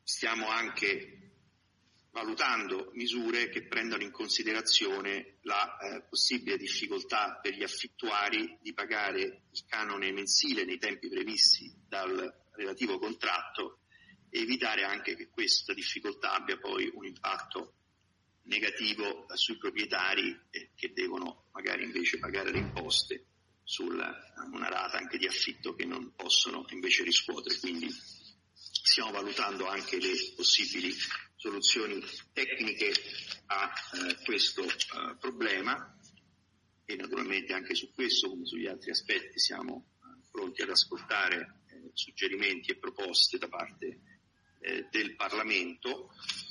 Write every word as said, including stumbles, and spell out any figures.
stiamo anche valutando misure che prendano in considerazione la eh, possibile difficoltà per gli affittuari di pagare il canone mensile nei tempi previsti dal relativo contratto e evitare anche che questa difficoltà abbia poi un impatto negativo sui proprietari eh, che devono magari invece pagare le imposte su una rata anche di affitto che non possono invece riscuotere. Quindi stiamo valutando anche le possibili soluzioni tecniche a eh, questo eh, problema e naturalmente anche su questo, come sugli altri aspetti, siamo eh, pronti ad ascoltare eh, suggerimenti e proposte da parte eh, del Parlamento.